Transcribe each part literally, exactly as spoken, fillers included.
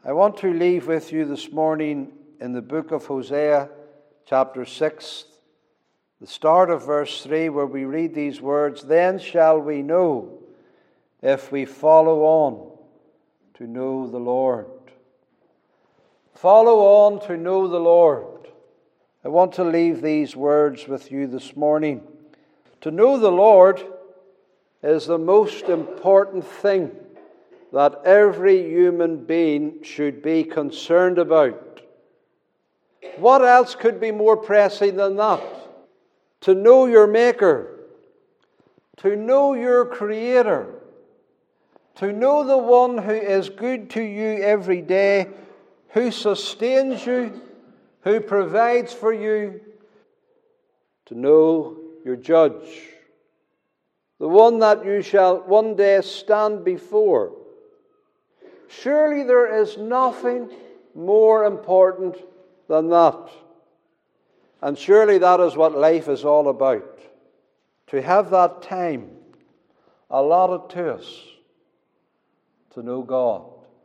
I want to leave with you this morning in the book of Hosea, chapter six, the start of verse three, where we read these words, "Then shall we know if we follow on to know the Lord." Follow on to know the Lord. I want to leave these words with you this morning. To know the Lord is the most important thing that every human being should be concerned about. What else could be more pressing than that? To know your Maker, to know your Creator, to know the one who is good to you every day, who sustains you, who provides for you, to know your Judge, the one that you shall one day stand before. Surely there is nothing more important than that. And surely that is what life is all about. To have that time allotted to us to know God.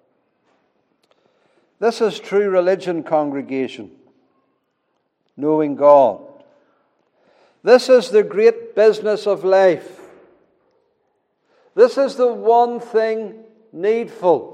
This is true religion, congregation. Knowing God. This is the great business of life. This is the one thing needful.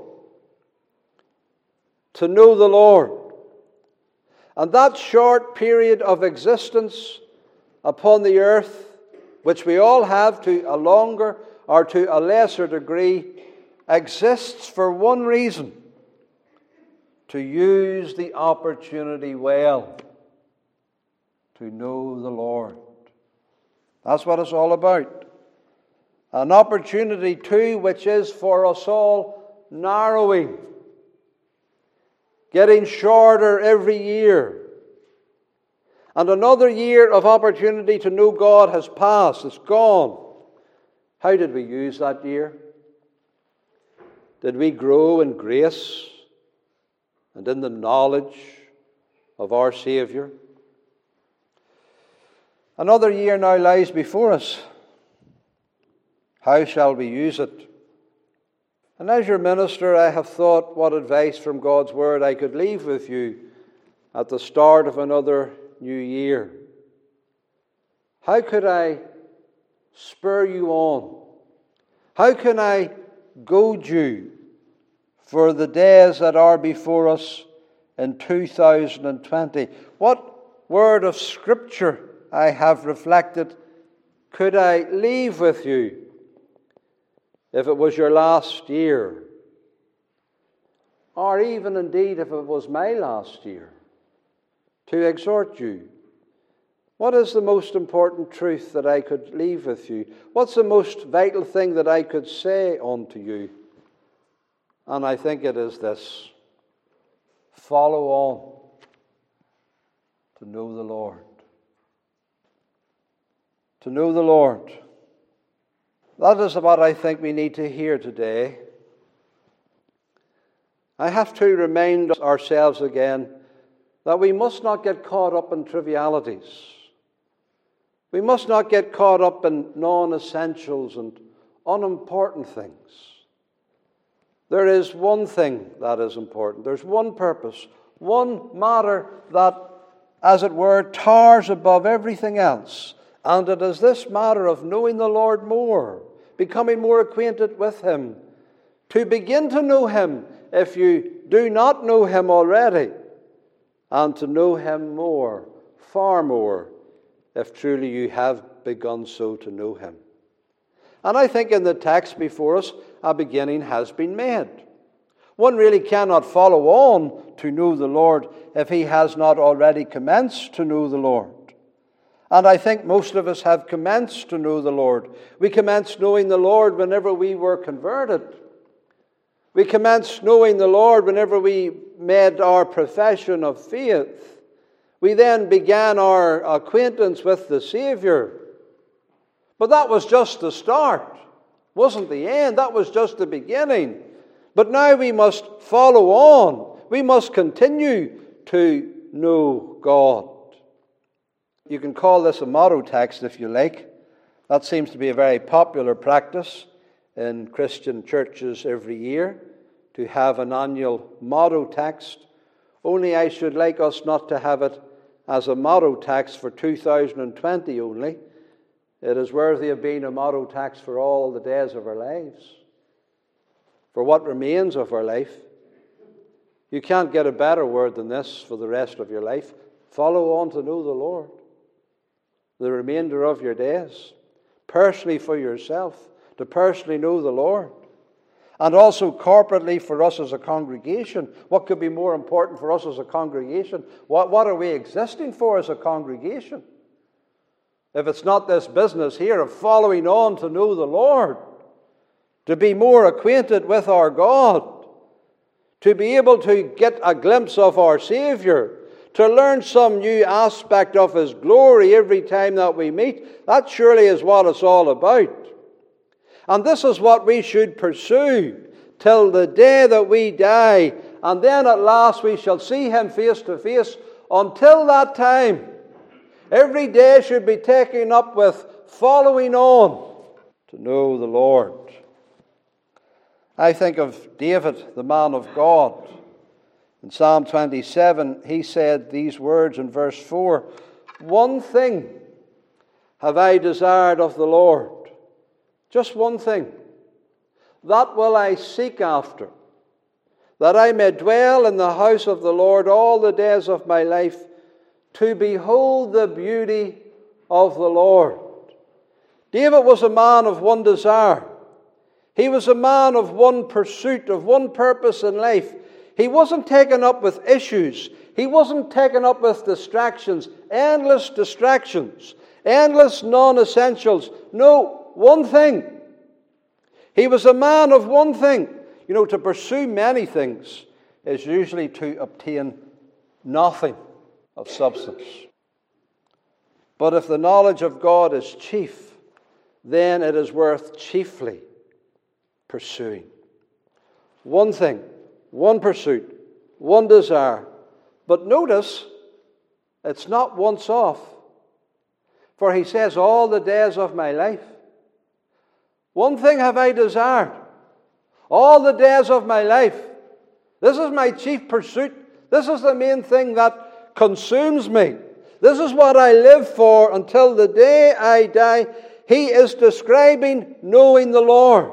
To know the Lord. And that short period of existence upon the earth, which we all have to a longer or to a lesser degree, exists for one reason: to use the opportunity well, to know the Lord. That's what it's all about. An opportunity, too, which is for us all narrowing, getting shorter every year. And another year of opportunity to know God has passed. It's gone. How did we use that year? Did we grow in grace and in the knowledge of our Savior? Another year now lies before us. How shall we use it? And as your minister, I have thought what advice from God's Word I could leave with you at the start of another new year. How could I spur you on? How can I goad you for the days that are before us in two thousand twenty? What word of Scripture I have reflected could I leave with you if it was your last year? Or even indeed if it was my last year, to exhort you. What is the most important truth that I could leave with you? What's the most vital thing that I could say unto you? And I think it is this: follow on to know the Lord. To know the Lord. That is what I think we need to hear today. I have to remind ourselves again that we must not get caught up in trivialities. We must not get caught up in non-essentials and unimportant things. There is one thing that is important. There's one purpose, one matter that, as it were, towers above everything else. And it is this matter of knowing the Lord more, becoming more acquainted with Him. To begin to know Him if you do not know Him already, and to know Him more, far more, if truly you have begun so to know Him. And I think in the text before us, a beginning has been made. One really cannot follow on to know the Lord if he has not already commenced to know the Lord. And I think most of us have commenced to know the Lord. We commenced knowing the Lord whenever we were converted. We commenced knowing the Lord whenever we made our profession of faith. We then began our acquaintance with the Savior. But that was just the start. Wasn't the end. That was just the beginning. But now we must follow on. We must continue to know God. You can call this a motto text if you like. That seems to be a very popular practice in Christian churches every year, to have an annual motto text, only I should like us not to have it as a motto text for two thousand twenty only. It is worthy of being a motto text for all the days of our lives, for what remains of our life. You can't get a better word than this for the rest of your life. Follow on to know the Lord the remainder of your days, personally for yourself, to personally know the Lord. And also corporately for us as a congregation. What could be more important for us as a congregation? What, what are we existing for as a congregation? If it's not this business here of following on to know the Lord, to be more acquainted with our God, to be able to get a glimpse of our Savior, to learn some new aspect of His glory every time that we meet, that surely is what it's all about. And this is what we should pursue till the day that we die. And then at last we shall see Him face to face. Until that time, every day should be taken up with following on to know the Lord. I think of David, the man of God. In Psalm twenty-seven, he said these words in verse four, "One thing have I desired of the Lord." Just one thing. "That will I seek after, that I may dwell in the house of the Lord all the days of my life, to behold the beauty of the Lord." David was a man of one desire. He was a man of one pursuit, of one purpose in life. He wasn't taken up with issues. He wasn't taken up with distractions, endless distractions, endless non-essentials. No, one thing. He was a man of one thing. You know, to pursue many things is usually to obtain nothing of substance. But if the knowledge of God is chief, then it is worth chiefly pursuing. One thing, one pursuit, one desire. But notice, it's not once off. For he says, all the days of my life. One thing have I desired, all the days of my life. This is my chief pursuit. This is the main thing that consumes me. This is what I live for until the day I die. He is describing knowing the Lord.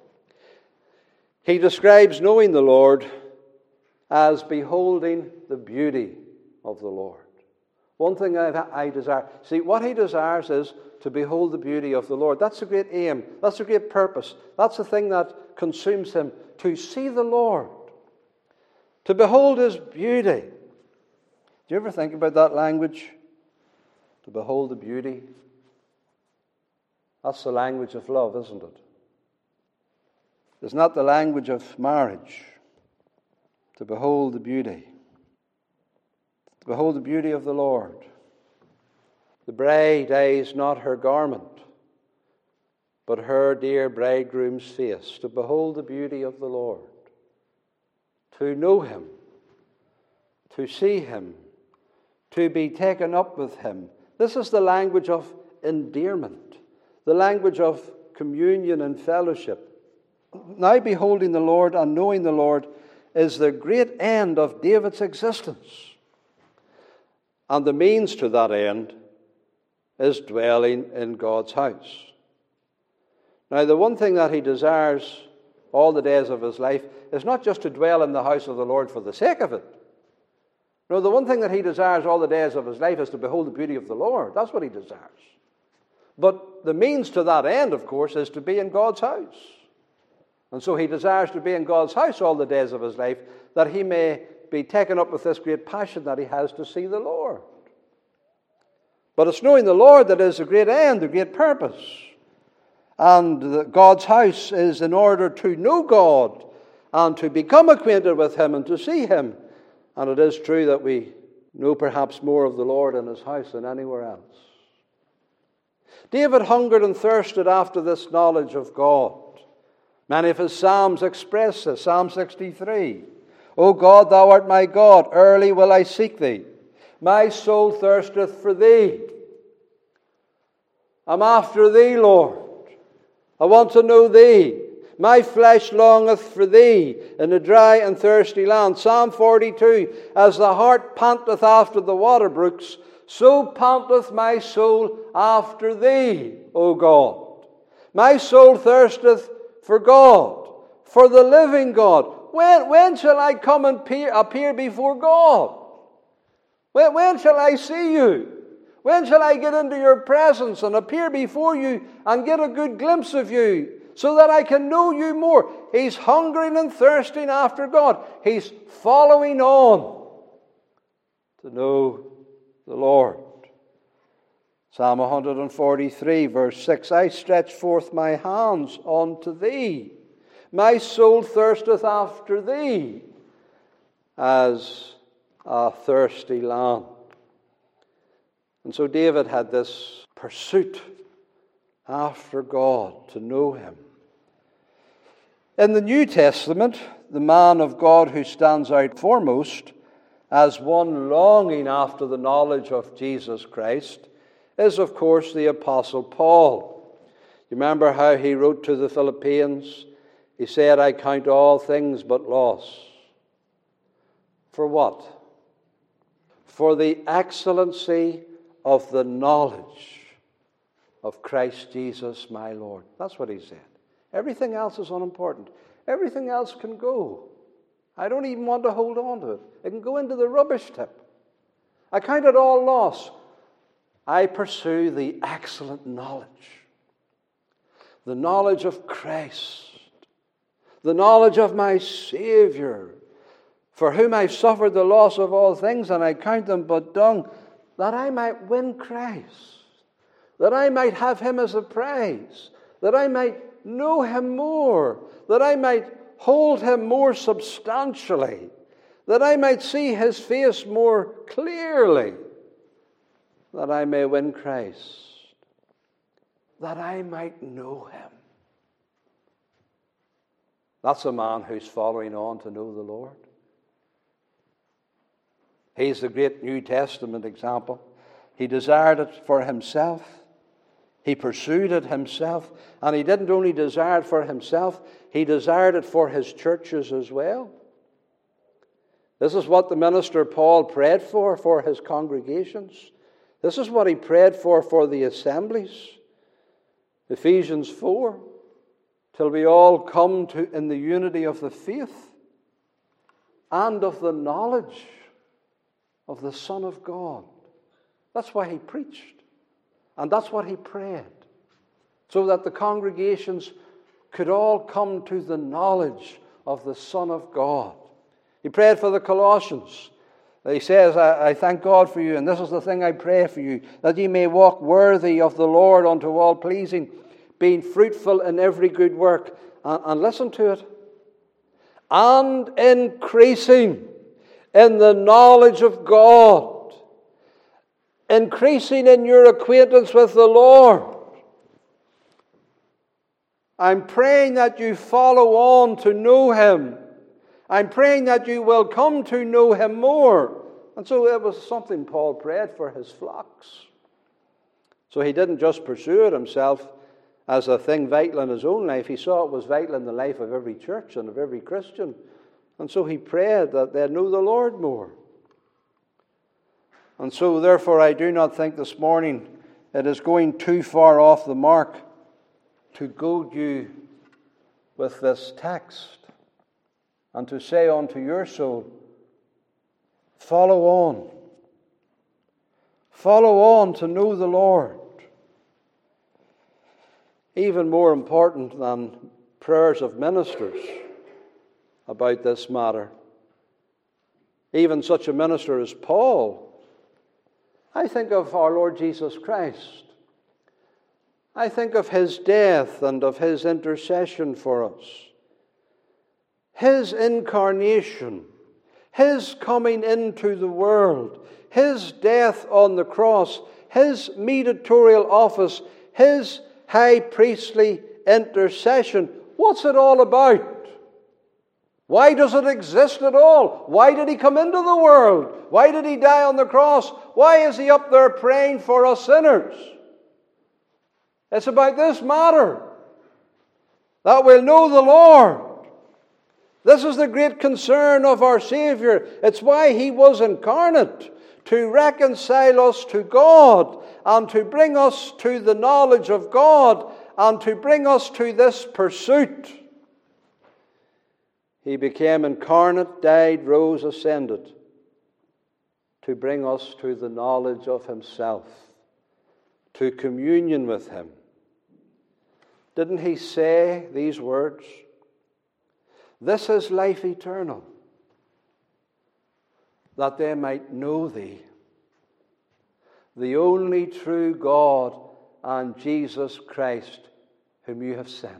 He describes knowing the Lord as beholding the beauty of the Lord. One thing I, I desire. See, what he desires is to behold the beauty of the Lord. That's the great aim. That's the great purpose. That's the thing that consumes him. To see the Lord. To behold His beauty. Do you ever think about that language? To behold the beauty. That's the language of love, isn't it? It's not the language of marriage. To behold the beauty. To behold the beauty of the Lord. The bride eyes not her garment, but her dear bridegroom's face. To behold the beauty of the Lord. To know Him. To see Him. To be taken up with Him. This is the language of endearment. The language of communion and fellowship. Now beholding the Lord and knowing the Lord is the great end of David's existence. And the means to that end is dwelling in God's house. Now, the one thing that he desires all the days of his life is not just to dwell in the house of the Lord for the sake of it. No, the one thing that he desires all the days of his life is to behold the beauty of the Lord. That's what he desires. But the means to that end, of course, is to be in God's house. And so he desires to be in God's house all the days of his life, that he may be taken up with this great passion that he has to see the Lord. But it's knowing the Lord that is the great end, the great purpose. And God's house is in order to know God and to become acquainted with Him and to see Him. And it is true that we know perhaps more of the Lord in His house than anywhere else. David hungered and thirsted after this knowledge of God. Many of his psalms express this. Psalm sixty-three. O God, Thou art my God, early will I seek Thee. My soul thirsteth for Thee. I'm after Thee, Lord. I want to know Thee. My flesh longeth for thee in a dry and thirsty land. Psalm forty-two, as the hart panteth after the water brooks, so panteth my soul after thee, O God. My soul thirsteth for God, for the living God. When, when shall I come and appear, appear before God? When, when shall I see you? When shall I get into your presence and appear before you and get a good glimpse of you so that I can know you more? He's hungering and thirsting after God. He's following on to know the Lord. Psalm one forty-three, verse six, I stretch forth my hands unto thee. My soul thirsteth after thee as a thirsty land. And so David had this pursuit after God, to know him. In the New Testament, the man of God who stands out foremost as one longing after the knowledge of Jesus Christ is, of course, the Apostle Paul. You remember how he wrote to the Philippians? He said, I count all things but loss. For what? For the excellency of the knowledge of Christ Jesus my Lord. That's what he said. Everything else is unimportant. Everything else can go. I don't even want to hold on to it. It can go into the rubbish tip. I count it all loss. I pursue the excellent knowledge. The knowledge of Christ. The knowledge of my Savior, for whom I've suffered the loss of all things, and I count them but dung, that I might win Christ, that I might have him as a prize, that I might know him more, that I might hold him more substantially, that I might see his face more clearly, that I may win Christ, that I might know him. That's a man who's following on to know the Lord. He's the great New Testament example. He desired it for himself. He pursued it himself. And he didn't only desire it for himself, he desired it for his churches as well. This is what the minister Paul prayed for, for his congregations. This is what he prayed for, for the assemblies. Ephesians four, till we all come to in the unity of the faith and of the knowledge of the Son of God. That's why he preached. And that's what he prayed. So that the congregations could all come to the knowledge of the Son of God. He prayed for the Colossians. He says, I, I thank God for you, and this is the thing I pray for you, that ye may walk worthy of the Lord unto all pleasing, being fruitful in every good work. And, and listen to it. And increasing in the knowledge of God. Increasing in your acquaintance with the Lord. I'm praying that you follow on to know him. I'm praying that you will come to know him more. And so it was something Paul prayed for his flocks. So he didn't just pursue it himself as a thing vital in his own life. He saw it was vital in the life of every church and of every Christian. And so he prayed that they'd know the Lord more. And so therefore I do not think this morning it is going too far off the mark to goad you with this text and to say unto your soul, follow on. Follow on to know the Lord. Even more important than prayers of ministers about this matter, even such a minister as Paul, I think of our Lord Jesus Christ. I think of his death and of his intercession for us. His incarnation, his coming into the world, his death on the cross, his mediatorial office, his high priestly intercession. What's it all about? Why does it exist at all? Why did he come into the world? Why did he die on the cross? Why is he up there praying for us sinners? It's about this matter. that we'll know the Lord. This is the great concern of our Savior. It's why He was incarnate, to reconcile us to God and to bring us to the knowledge of God and to bring us to this pursuit. He became incarnate, died, rose, ascended, to bring us to the knowledge of Himself, to communion with Him. Didn't He say these words? This is life eternal, that they might know Thee, the only true God, and Jesus Christ, whom You have sent.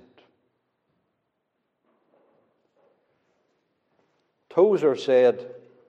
Tozer said,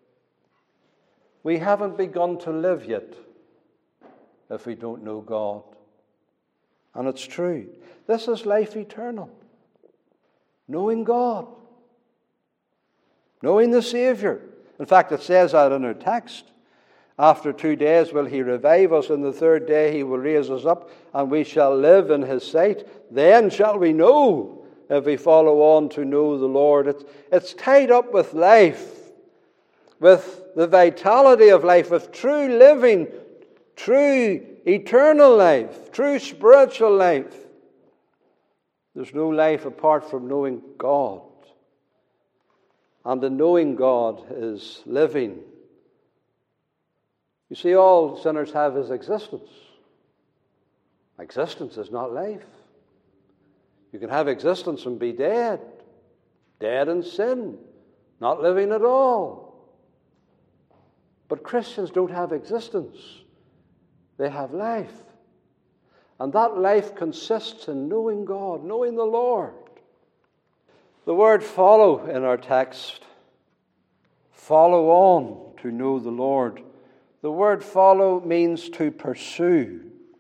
we haven't begun to live yet if we don't know God. And it's true. This is life eternal. Knowing God. Knowing the Savior. In fact, it says that in our text. After two days will He revive us, and the third day He will raise us up, and we shall live in His sight. Then shall we know, if we follow on to know the Lord. It's, it's tied up with life, with the vitality of life, with true living, true eternal life, true spiritual life. There's no life apart from knowing God. And the knowing God is living. You see, all sinners have is existence. Existence is not life. You can have existence and be dead. Dead in sin. Not living at all. But Christians don't have existence. They have life. And that life consists in knowing God, knowing the Lord. The word follow in our text, follow on to know the Lord. The word follow means to pursue.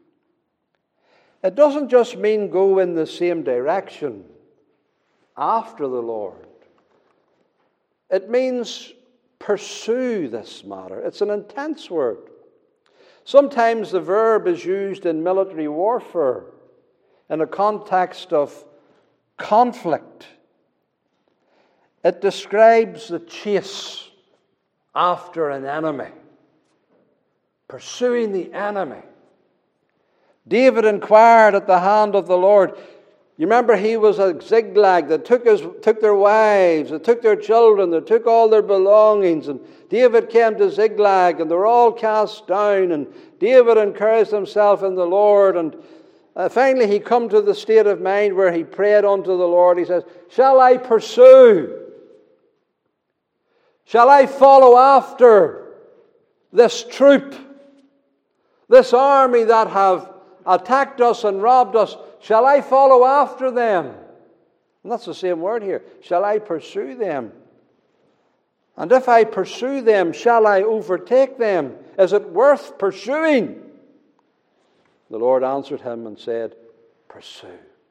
It doesn't just mean go in the same direction after the Lord. It means pursue this matter. It's an intense word. Sometimes the verb is used in military warfare in a context of conflict. It describes the chase after an enemy, pursuing the enemy. David inquired at the hand of the Lord. You remember he was a Ziklag that took, his, took their wives, that took their children, that took all their belongings. And David came to Ziklag and they were all cast down. And David encouraged himself in the Lord. And uh, finally he come to the state of mind where he prayed unto the Lord. He says, shall I pursue? Shall I follow after this troop, this army that have attacked us and robbed us? Shall I follow after them? And that's the same word here. Shall I pursue them? And if I pursue them, shall I overtake them? Is it worth pursuing? The Lord answered him and said, pursue.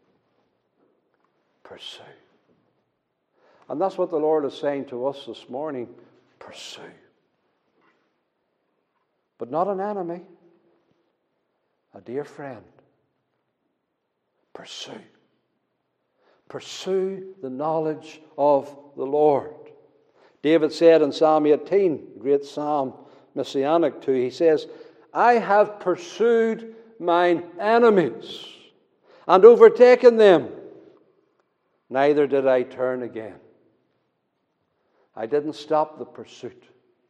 Pursue. And that's what the Lord is saying to us this morning. Pursue. But not an enemy. A dear friend. Pursue. Pursue the knowledge of the Lord. David said in Psalm eighteen, great psalm, messianic too, he says, I have pursued mine enemies and overtaken them. Neither did I turn again. I didn't stop the pursuit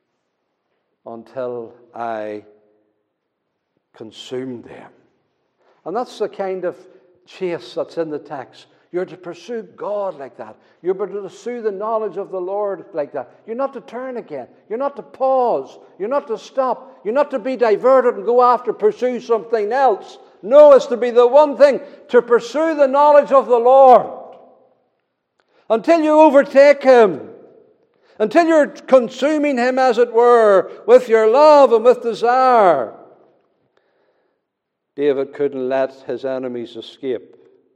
until I consumed them. And that's the kind of chase that's in the text. You're to pursue God like that. You're to pursue the knowledge of the Lord like that. You're not to turn again. You're not to pause. You're not to stop. You're not to be diverted and go after, pursue something else. No, it's to be the one thing, to pursue the knowledge of the Lord until you overtake Him, until you're consuming Him, as it were, with your love and with desire. David couldn't let his enemies escape.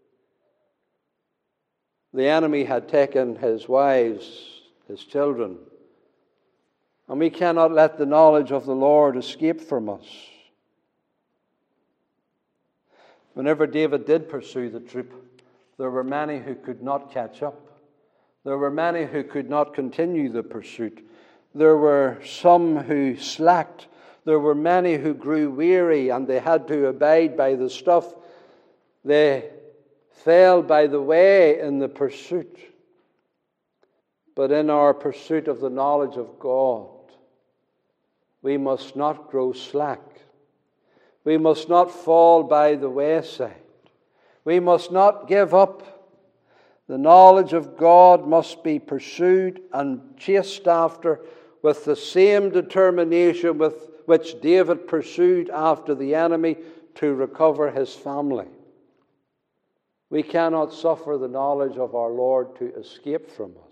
The enemy had taken his wives, his children. And we cannot let the knowledge of the Lord escape from us. Whenever David did pursue the troop, There were many who could not catch up. There were many who could not continue the pursuit. There were some who slacked. There were many who grew weary and they had to abide by the stuff. They fell by the way in the pursuit. But in our pursuit of the knowledge of God, we must not grow slack. We must not fall by the wayside. We must not give up. The knowledge of God must be pursued and chased after with the same determination with which David pursued after the enemy to recover his family. We cannot suffer the knowledge of our Lord to escape from us.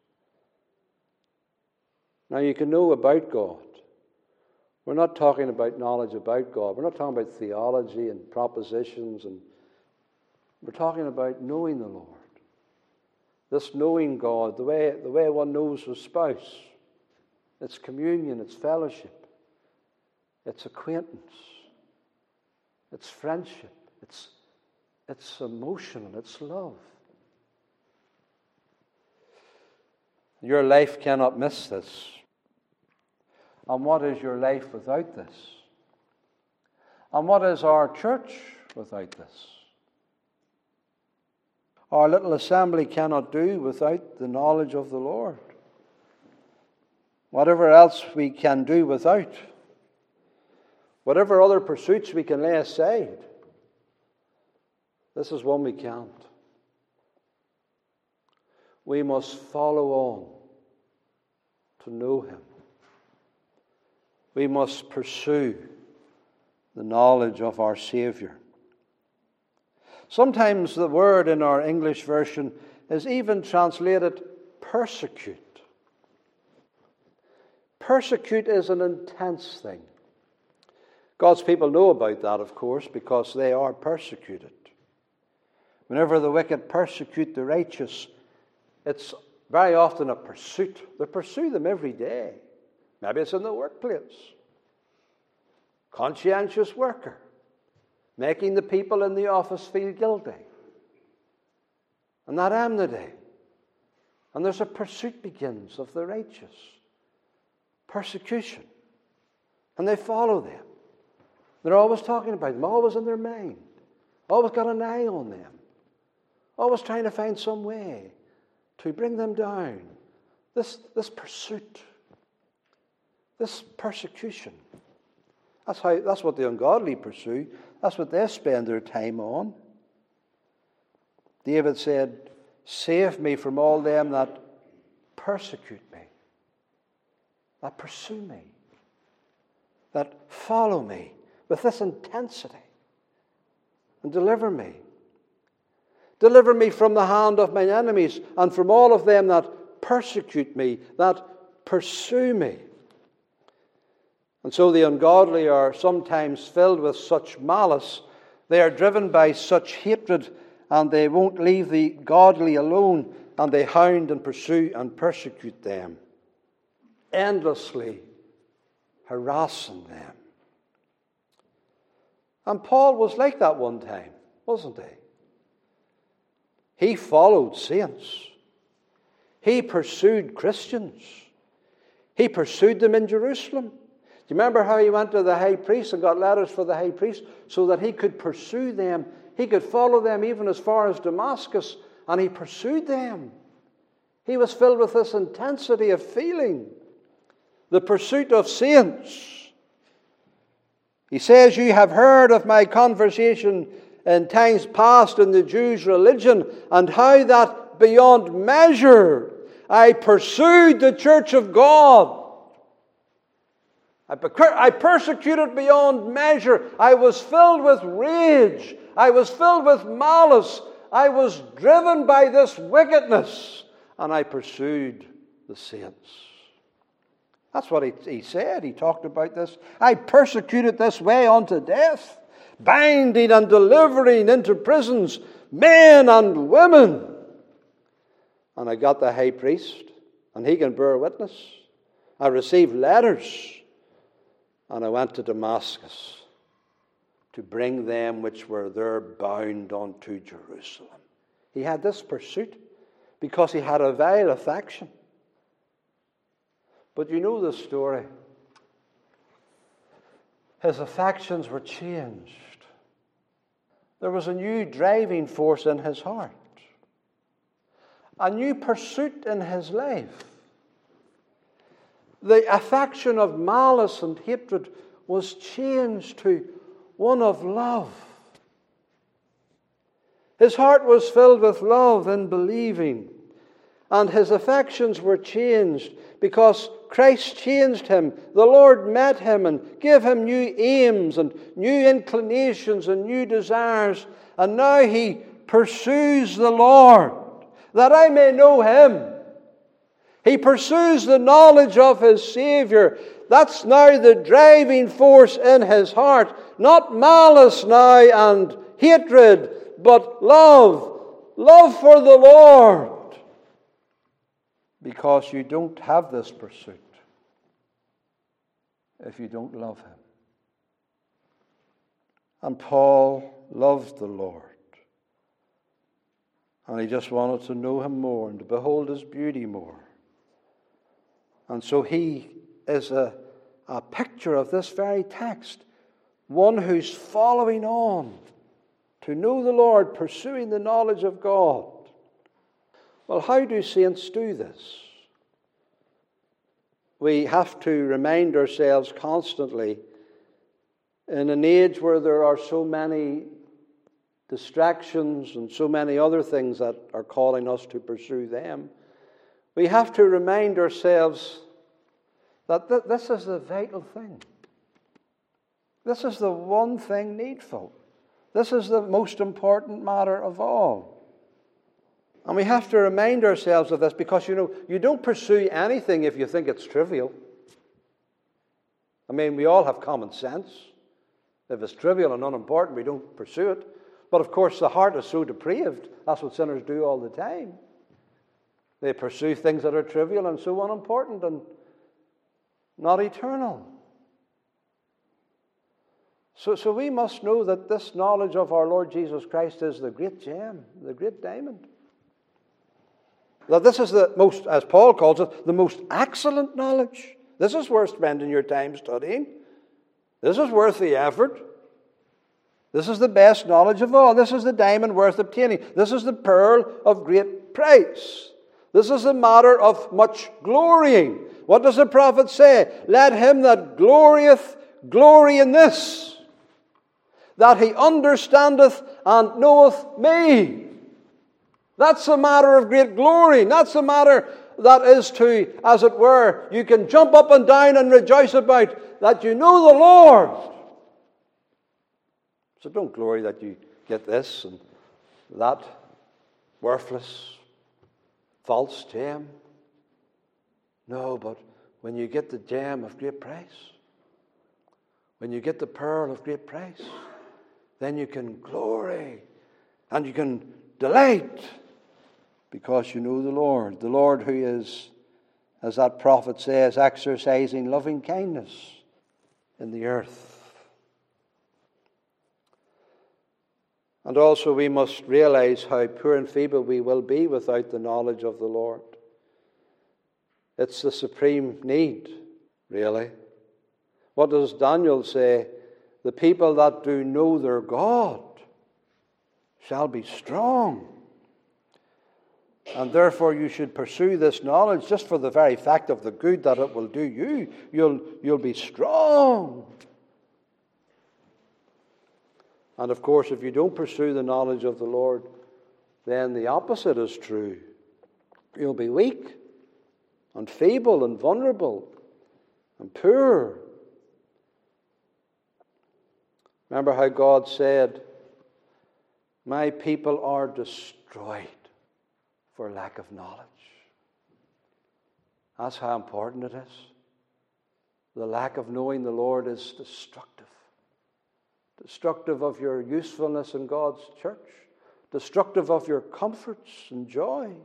Now you can know about God. We're not talking about knowledge about God. We're not talking about theology and propositions. And we're talking about knowing the Lord. This knowing God, the way, the way one knows a spouse. It's communion, it's fellowship, it's acquaintance, it's friendship, it's, it's emotional, it's love. Your life cannot miss this. And what is your life without this? And what is our church without this? Our little assembly cannot do without the knowledge of the Lord. Whatever else we can do without, whatever other pursuits we can lay aside, this is one we can't. We must follow on to know Him. We must pursue the knowledge of our Savior. Sometimes the word in our English version is even translated persecute. Persecute is an intense thing. God's people know about that, of course, because they are persecuted. Whenever the wicked persecute the righteous, it's very often a pursuit. They pursue them every day. Maybe it's in the workplace. Conscientious worker, making the people in the office feel guilty. And that enmity. And there's a pursuit begins of the righteous. Persecution. And they follow them. They're always talking about them, always in their mind. Always got an eye on them. Always trying to find some way to bring them down. This, this pursuit. This persecution. That's how. That's what the ungodly pursue. That's what they spend their time on. David said, "Save me from all them that persecute me, that pursue me, that follow me with this intensity, and deliver me. Deliver me from the hand of my enemies and from all of them that persecute me, that pursue me." And so the ungodly are sometimes filled with such malice, they are driven by such hatred, and they won't leave the godly alone, and they hound and pursue and persecute them, endlessly harassing them. And Paul was like that one time, wasn't he? He followed saints. He pursued Christians. He pursued them in Jerusalem. Do you remember how he went to the high priest and got letters for the high priest so that he could pursue them? He could follow them even as far as Damascus, and he pursued them. He was filled with this intensity of feeling, the pursuit of saints. He says, "You have heard of my conversation in times past in the Jews' religion, and how that beyond measure I pursued the church of God. I persecuted beyond measure. I was filled with rage. I was filled with malice. I was driven by this wickedness. And I pursued the saints." That's what he, he said. He talked about this. "I persecuted this way unto death, binding and delivering into prisons men and women." And I got the high priest, and he can bear witness. I received letters. And I went to Damascus to bring them which were there bound unto Jerusalem. He had this pursuit because he had a vile affection. But you know the story. His affections were changed. There was a new driving force in his heart. A new pursuit in his life. The affection of malice and hatred was changed to one of love. His heart was filled with love and believing. And his affections were changed because Christ changed him. The Lord met him and gave him new aims and new inclinations and new desires. And now he pursues the Lord, that I may know him. He pursues the knowledge of his Savior. That's now the driving force in his heart. Not malice now and hatred, but love. Love for the Lord. Because you don't have this pursuit if you don't love him. And Paul loved the Lord. And he just wanted to know him more and to behold his beauty more. And so he is a, a picture of this very text. One who's following on to know the Lord, pursuing the knowledge of God. Well, how do saints do this? We have to remind ourselves constantly, in an age where there are so many distractions and so many other things that are calling us to pursue them, we have to remind ourselves that th- this is the vital thing. This is the one thing needful. This is the most important matter of all. And we have to remind ourselves of this because, you know, you don't pursue anything if you think it's trivial. I mean, we all have common sense. If it's trivial and unimportant, we don't pursue it. But of course, the heart is so depraved. That's what sinners do all the time. They pursue things that are trivial and so unimportant and not eternal. So, so we must know that this knowledge of our Lord Jesus Christ is the great gem, the great diamond. That this is the most, as Paul calls it, the most excellent knowledge. This is worth spending your time studying. This is worth the effort. This is the best knowledge of all. This is the diamond worth obtaining. This is the pearl of great price. This is a matter of much glorying. What does the prophet say? Let him that glorieth glory in this, that he understandeth and knoweth me. That's a matter of great glory. That's a matter that is to, as it were, you can jump up and down and rejoice about, that you know the Lord. So don't glory that you get this and that worthless, false gem. No, but when you get the gem of great price, when you get the pearl of great price, then you can glory and you can delight because you know the Lord. The Lord who is, as that prophet says, exercising loving kindness in the earth. And also we must realize how poor and feeble we will be without the knowledge of the Lord. It's the supreme need, really. What does Daniel say? The people that do know their God shall be strong. And therefore you should pursue this knowledge just for the very fact of the good that it will do you. You'll, you'll be strong. And of course, if you don't pursue the knowledge of the Lord, then the opposite is true. You'll be weak and feeble and vulnerable and poor. Remember how God said, my people are destroyed for lack of knowledge. That's how important it is. The lack of knowing the Lord is destructive. Destructive of your usefulness in God's church. Destructive of your comforts and joys.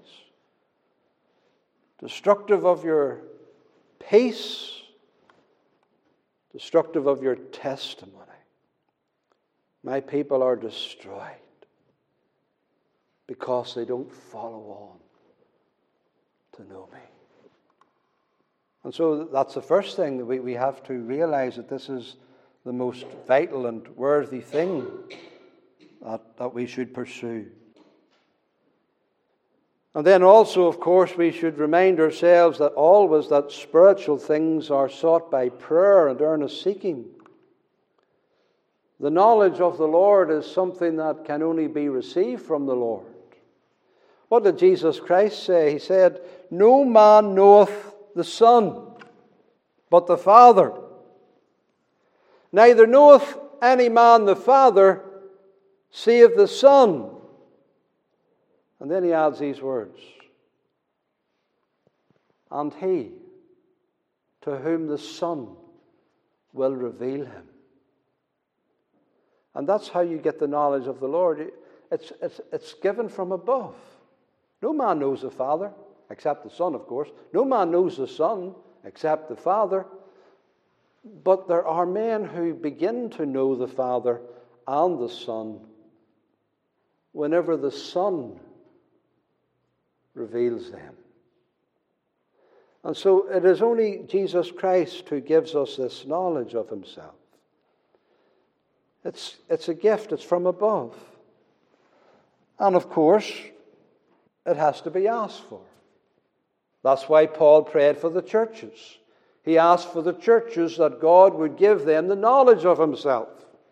Destructive of your peace. Destructive of your testimony. My people are destroyed because they don't follow on to know me. And so that's the first thing that we, we have to realize, that this is the most vital and worthy thing that, that we should pursue. And then also, of course, we should remind ourselves that always that spiritual things are sought by prayer and earnest seeking. The knowledge of the Lord is something that can only be received from the Lord. What did Jesus Christ say? He said, "No man knoweth the Son, but the Father. Neither knoweth any man the Father, save the Son." And then he adds these words, "And he to whom the Son will reveal him." And that's how you get the knowledge of the Lord. It's, it's, it's given from above. No man knows the Father, except the Son, of course. No man knows the Son, except the Father. But there are men who begin to know the Father and the Son whenever the Son reveals them. And so it is only Jesus Christ who gives us this knowledge of himself. It's, it's a gift, it's from above. And of course, it has to be asked for. That's why Paul prayed for the churches. He asked for the churches that God would give them the knowledge of himself.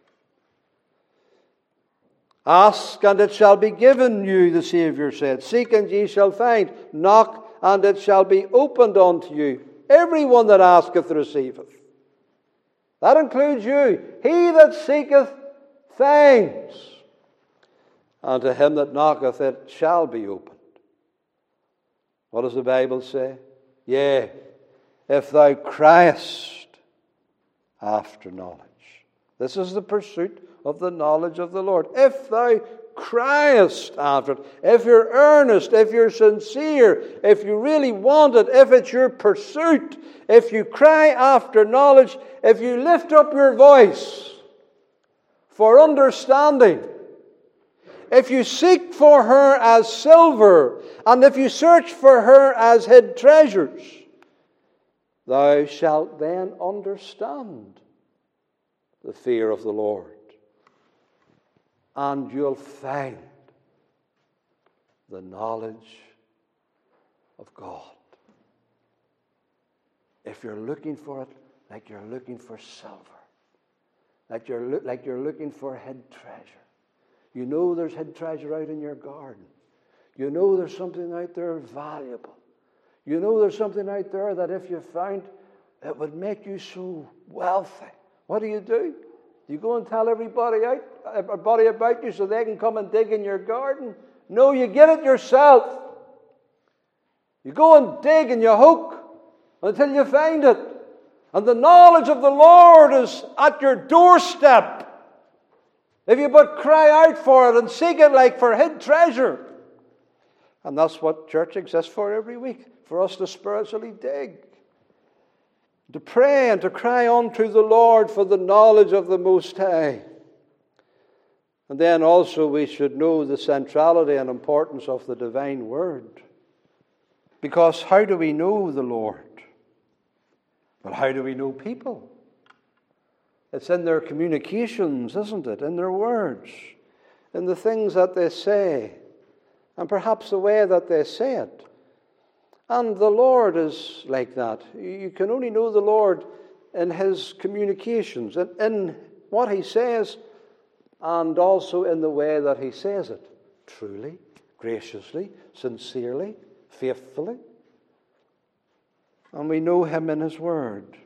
"Ask, and it shall be given you," the Savior said. "Seek, and ye shall find. Knock, and it shall be opened unto you. Everyone that asketh receiveth." That includes you. "He that seeketh finds, and to him that knocketh it shall be opened." What does the Bible say? "Yea, if thou criest after knowledge." This is the pursuit of the knowledge of the Lord. If thou criest after it, if you're earnest, if you're sincere, if you really want it, if it's your pursuit, if you cry after knowledge, if you lift up your voice for understanding, if you seek for her as silver, and if you search for her as hid treasures, thou shalt then understand the fear of the Lord, and you'll find the knowledge of God. If you're looking for it like you're looking for silver, like you're, lo- like you're looking for hid treasure. You know there's hid treasure out in your garden. You know there's something out there valuable. You know there's something out there that if you found, it would make you so wealthy. What do you do? Do you go and tell everybody out, everybody about you so they can come and dig in your garden? No, you get it yourself. You go and dig and you hook until you find it. And the knowledge of the Lord is at your doorstep. If you but cry out for it and seek it like for hid treasure. And that's what church exists for every week, for us to spiritually dig. To pray and to cry unto the Lord for the knowledge of the Most High. And then also we should know the centrality and importance of the divine word. Because how do we know the Lord? Well, how do we know people? It's in their communications, isn't it? In their words, in the things that they say, and perhaps the way that they say it. And the Lord is like that. You can only know the Lord in his communications, in, in what he says, and also in the way that he says it. Truly, graciously, sincerely, faithfully. And we know him in his word.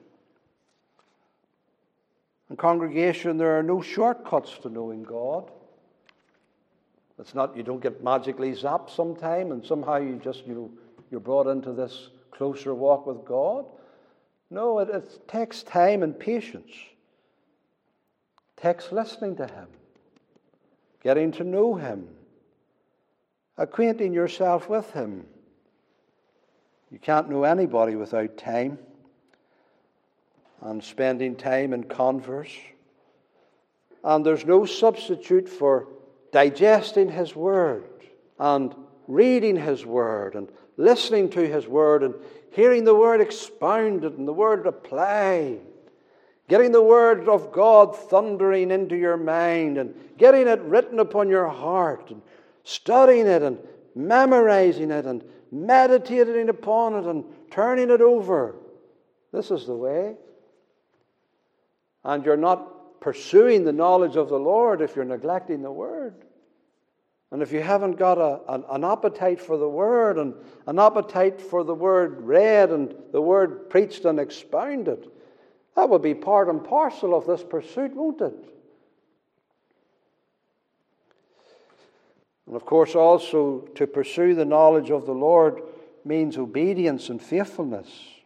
In congregation, there are no shortcuts to knowing God. It's not, you don't get magically zapped sometime and somehow you just, you know, you're brought into this closer walk with God. No, it, it takes time and patience. It takes listening to him, getting to know him, acquainting yourself with him. You can't know anybody without time and spending time in converse. And there's no substitute for digesting his word and reading His Word and listening to His Word and hearing the Word expounded and the Word applied, getting the Word of God thundering into your mind and getting it written upon your heart and studying it and memorizing it and meditating upon it and turning it over. This is the way. And you're not pursuing the knowledge of the Lord if you're neglecting the Word. And if you haven't got a, an, an appetite for the Word and an appetite for the Word read and the Word preached and expounded, that will be part and parcel of this pursuit, won't it? And of course also to pursue the knowledge of the Lord means obedience and faithfulness.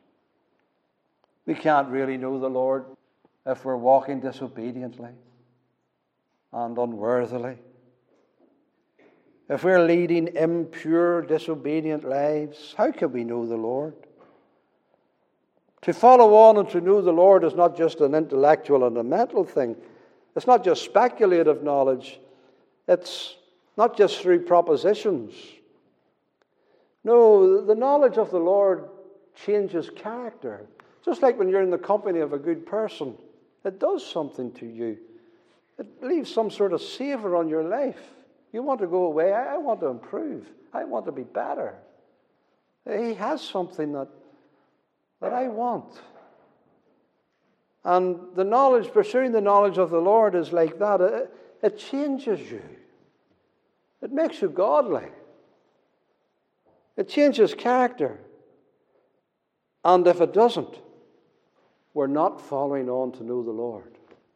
We can't really know the Lord if we're walking disobediently and unworthily. If we're leading impure, disobedient lives, how can we know the Lord? To follow on and to know the Lord is not just an intellectual and a mental thing. It's not just speculative knowledge. It's not just through propositions. No, the knowledge of the Lord changes character. Just like when you're in the company of a good person, it does something to you. It leaves some sort of savor on your life. You want to go away. I want to improve. I want to be better. He has something that, that I want. And the knowledge, pursuing the knowledge of the Lord is like that. It, it changes you. It makes you godly. It changes character. And if it doesn't, we're not following on to know the Lord.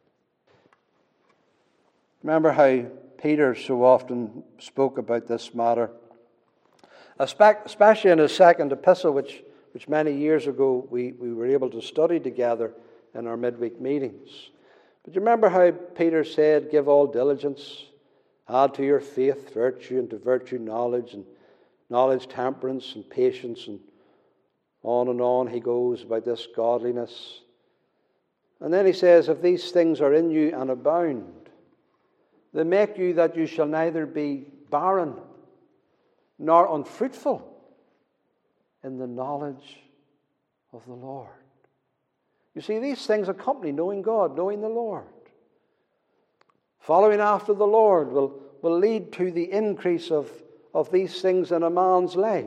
Remember how Peter so often spoke about this matter, especially in his second epistle, which, which many years ago we, we were able to study together in our midweek meetings. But you remember how Peter said, give all diligence, add to your faith virtue, and to virtue knowledge, and knowledge temperance and patience, and on and on he goes about this godliness. And then he says, if these things are in you and abound, they make you that you shall neither be barren nor unfruitful in the knowledge of the Lord. You see, these things accompany knowing God, knowing the Lord. Following after the Lord will, will lead to the increase of, of these things in a man's life.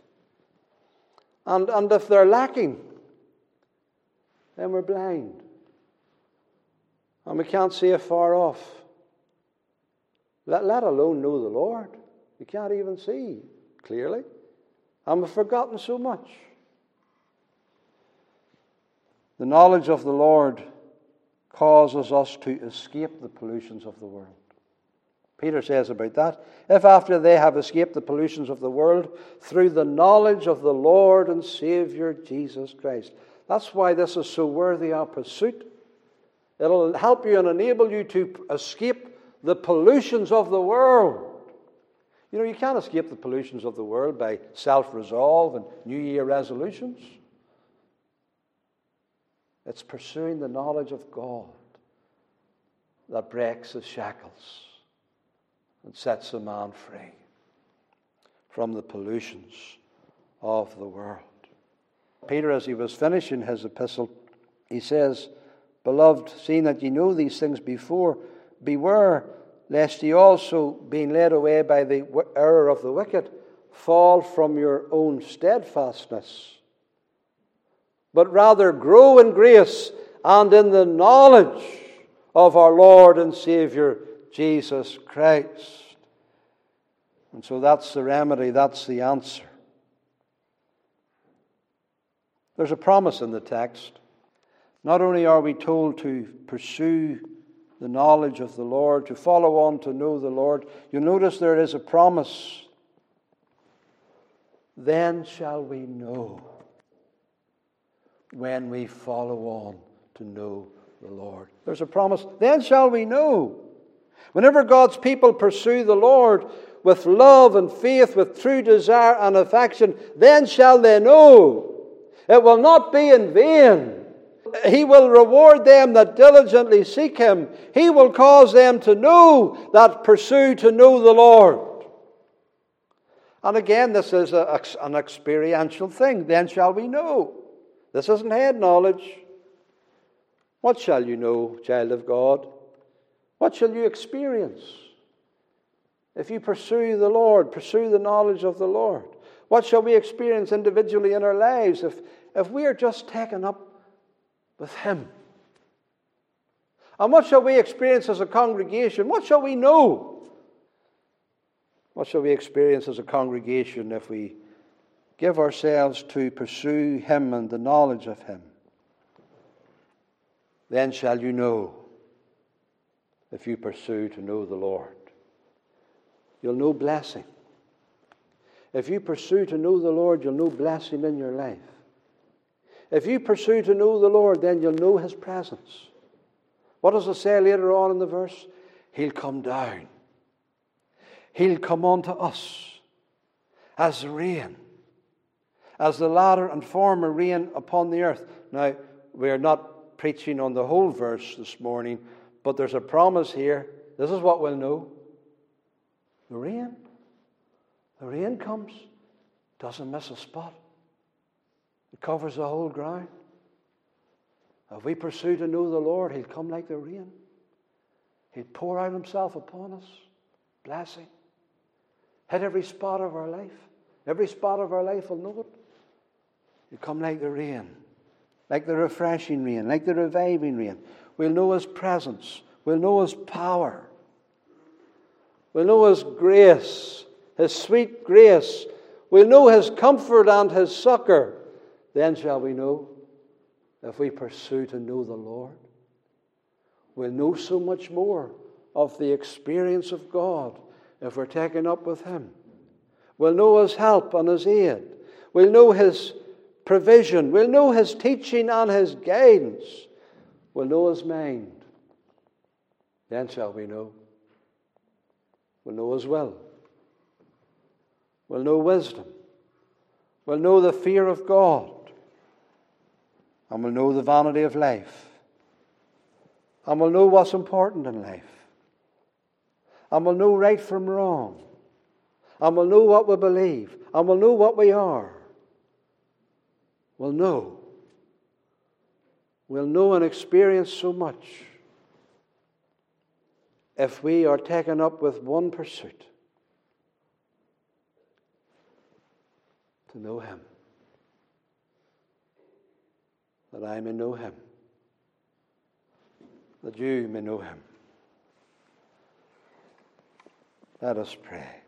And, and if they're lacking, then we're blind. And we can't see afar off. Let, let alone know the Lord. We can't even see clearly. And we've forgotten so much. The knowledge of the Lord causes us to escape the pollutions of the world. Peter says about that, if after they have escaped the pollutions of the world through the knowledge of the Lord and Savior Jesus Christ. That's why this is so worthy our pursuit. It'll help you and enable you to escape the pollutions of the world. You know, you can't escape the pollutions of the world by self-resolve and New Year resolutions. It's pursuing the knowledge of God that breaks the shackles and sets a man free from the pollutions of the world. Peter, as he was finishing his epistle, he says, beloved, seeing that ye know these things before, beware lest ye also, being led away by the error of the wicked, fall from your own steadfastness, but rather grow in grace and in the knowledge of our Lord and Savior, Jesus Christ. And so that's the remedy, that's the answer. There's a promise in the text. Not only are we told to pursue the knowledge of the Lord, to follow on to know the Lord, you'll notice there is a promise. Then shall we know, when we follow on to know the Lord. There's a promise. Then shall we know. Whenever God's people pursue the Lord with love and faith, with true desire and affection, then shall they know. It will not be in vain. He will reward them that diligently seek Him. He will cause them to know that pursue to know the Lord. And again, this is a, an experiential thing. Then shall we know. This isn't head knowledge. What shall you know, child of God? What shall you experience? If you pursue the Lord, pursue the knowledge of the Lord. What shall we experience individually in our lives if, if we are just taken up with Him? And what shall we experience as a congregation? What shall we know? What shall we experience as a congregation if we give ourselves to pursue Him and the knowledge of Him? Then shall you know, if you pursue to know the Lord. You'll know blessing. If you pursue to know the Lord, you'll know blessing in your life. If you pursue to know the Lord, then you'll know His presence. What does it say later on in the verse? He'll come down. He'll come unto us as rain, as the latter and former rain upon the earth. Now, we are not preaching on the whole verse this morning, but there's a promise here. This is what we'll know. The rain. The rain comes. Doesn't miss a spot. It covers the whole ground. If we pursue to know the Lord, He'll come like the rain. He'll pour out Himself upon us. Blessing. Hit every spot of our life. Every spot of our life will know it. He'll come like the rain. Like the refreshing rain. Like the reviving rain. We'll know His presence. We'll know His power. We'll know His grace. His sweet grace. We'll know His comfort and His succor. Then shall we know, if we pursue to know the Lord. We'll know so much more of the experience of God if we're taken up with Him. We'll know His help and His aid. We'll know His provision. We'll know His teaching and His guidance. We'll know His mind. Then shall we know. We'll know His will. We'll know wisdom. We'll know the fear of God. And we'll know the vanity of life. And we'll know what's important in life. And we'll know right from wrong. And we'll know what we believe. And we'll know what we are. We'll know. We'll know and experience so much if we are taken up with one pursuit. To know Him. That I may know Him. That you may know Him. Let us pray.